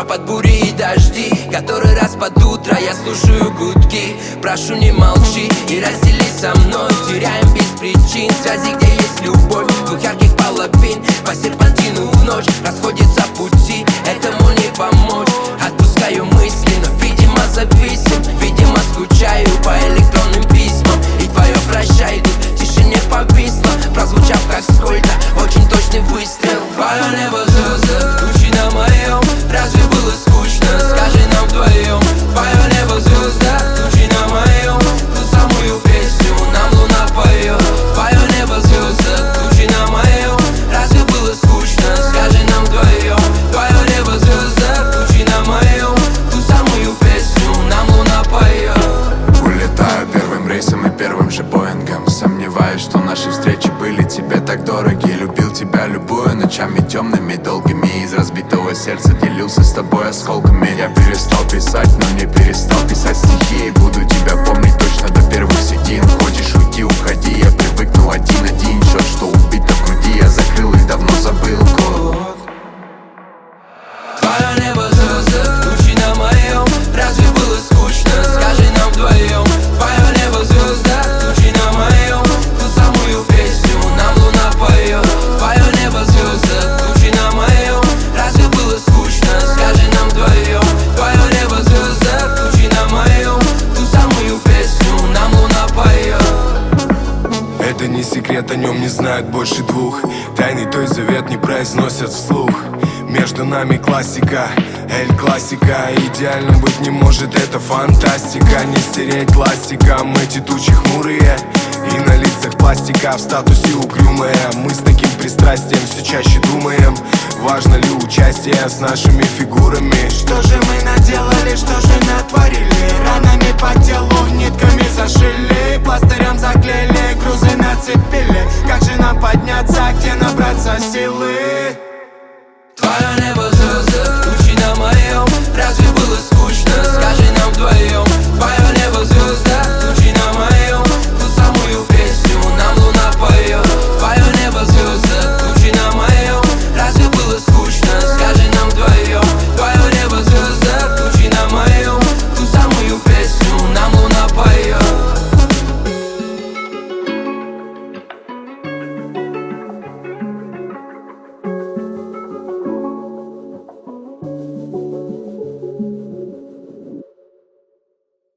под бури и дожди. Который раз под утро я слушаю гудки. Прошу, не молчи и раздели со мной. Теряем без причин связи, где есть любовь. Двух ярких половин по серпантину в ночь расходятся пути, этому не помочь. Отпускаю мысли, но видимо зависим. Видимо скучаю по электронным письмам. И твое прощай тут в тишине повисло, прозвучав как сколько очень точный выстрел. Твое небо звезды, тучи на моем. Разве было скучно? Скажи нам вдвоем. Твое небо звезда, тучи на моем. Ту самую песню нам луна поет. Твое небо звезда, тучи на моем. Разве было скучно? Скажи нам вдвоем. Твое небо звезда, тучи на моем. Ту самую песню нам луна поет. Улетаю первым рейсом и первым же Боингом. Сомневаюсь, что наши встречи были тебе так дороги. Любил тебя любую ночами темными, долгими. Из разбитого сердца делился с тобой осколками. Я перестал писать, но не перестал писать стихи. И буду тебя помнить точно до первых седин. Хочешь уйти, уходи, я привыкну один счет, что убито в груди. Я закрыл и давно забыл код. Твое небо звезды, тучи на моем. Разве было скучно? Скажи нам вдвоем. Твое небо звезда, тучи на моем. Ту самую песню нам луна поет. Твое небо звезда, тучи на моем. Разве было скучно? Скажи нам вдвоем. Твое небо звезда, тучи на моем. Ту самую песню нам луна поет. Это не секрет, о нем не знают больше двух. Тайный той завет не произносят вслух. Между нами классика, эль-классика. Идеальным быть не может, это фантастика. Не стереть классиком эти тучи хмурые. И на лицах пластика, в статусе угрюмые. Мы с таким пристрастием все чаще думаем, важно ли участие с нашими фигурами. Что же мы наделали, что же натворили? Ранами по телу нитками зашили, пластырем заклеили, грузы нацепили. Как же нам подняться, где набраться силы?